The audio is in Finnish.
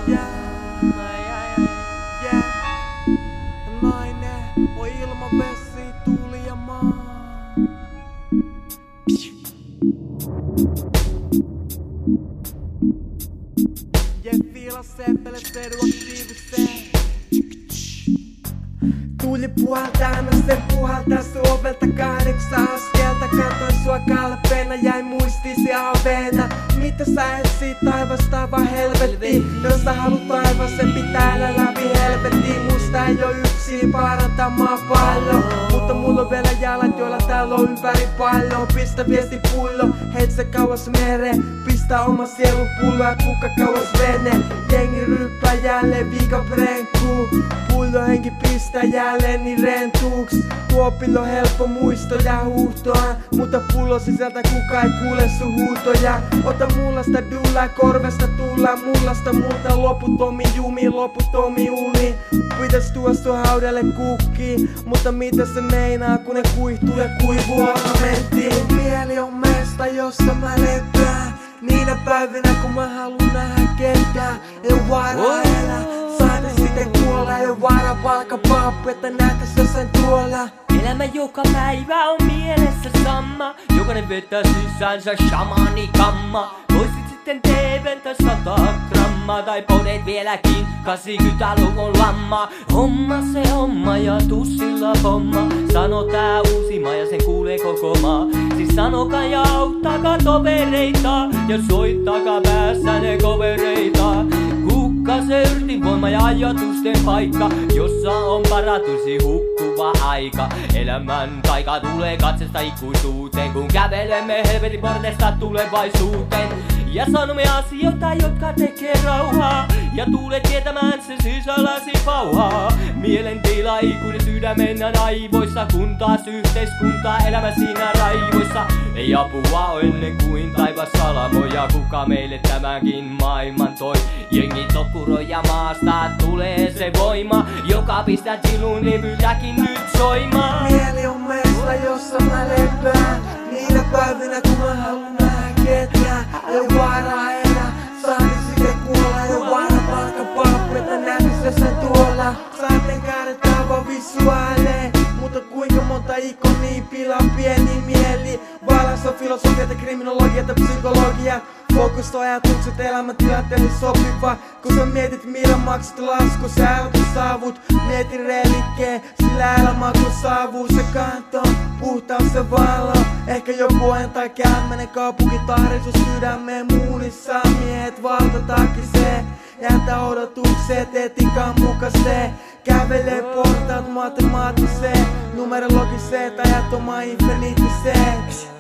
Nainen on ilman vesi, tuuli ja maa. Fiila seppele seduktiiviseen. Tuuli puhaltaa, anna sen puhaltaa sun ovelta 8 askelta. Katoin sua kalpeena, jäi muistisi haaveena. Mitä sä etsit taivasta vaan helvettiin? Jos sä haluut taivaan, pitää elää läpi helvettiin. Musta ei oo yksin parantaa maapallo, mutta mulla on vielä jalat, joilla täällä on ympäri pallo. Pistä viesti pullo, heit se kauas mereen. Pistä oma sielun pullo ja kuka kauas vene. Jengi ryppää jälleen viikon brenkkuu. Pullo henki pistää jälleen niin rentuuks. Tuopilla on helppo muistoja huuhtoa, mutta pullo sisältä kuka ei kuule sun huutoja. Ota mullasta dullaa, korvesta tullaa mullasta. Multa loputtomi jumi, loputtomi uni. Pitäis tuo sun haudalle kukkii, mutta mitä se meinaa kun ne kuihtuu ja kuivuu ornamentiin. Mieli on mesta jossa mä lepään niinä päivinä kun mä haluun nähdä ketään. Ei varaa elää, saada sitten kuolla. Ei varaa palkka pappu, että nähtäis jossain tuolla. Elämä joka päivä on mielessä sama. Jokainen vetää sisäänsä shamanikamma. Voisit sitten TV:ntä 100 grammaa. Tai podet vieläkin 80-luvun lamma. Homma se homma ja tussilla pomma. Sano tää uusi maa ja sen kuulee koko maa. Siis sanokaa ja auttakaa tovereita. Ja soittakaa päässä ne kovereita. Kukka se yrtinvoima ja ajatusten paikka, jossa on paratusi hukkuva aika. Elämän taika tulee katsesta ikuisuuteen, kun kävelemme helvetin porteista tulevaisuuteen. Ja sanomme asioita, jotka tekee rauhaa, ja tulet tietämään se sisälläsi pauhaa. Mielentila ikuinen sydämen ja aivoissa, kun taas yhteiskunta elämä siinä raivoissa. Ei apua ennen kuin taivas salamoja, kuka meille tämänkin maailman toi. Jengi tokkuroi ja maasta tulee se voima, joka pistää chillun levytäkin nyt soimaan. Mieli on mesta jossa mä lepään niinä päivinä kun mä haluun nähdä ketään. Ei varaa elää, saadi sitten kuolla. Ei varaa palkka pappu, että nähtäis jossain tuolla. Saaten käännetään vaan visuaaleen, mutta kuinka monta ikonia pilaa pieni mieli. Valassa on filosofiata, kriminologiata, psykologia. Fokus on ajatukset, elämäntilanteelle sopiva. Kun sä mietit millä maksat lasku, sä saavut. Mieti relikkeen, sillä elämä kun saavuu. Se kanto, puhtaus se valo. Ehkä joku ajan tai 10 kaupunki tarjosi sydämeen muunissaan. Miehet valtatakisee, jätä odotukset etikan mukaisee. Kävelee portaat matemaattiseen, numerologiseen, ajat oma infinitiseen.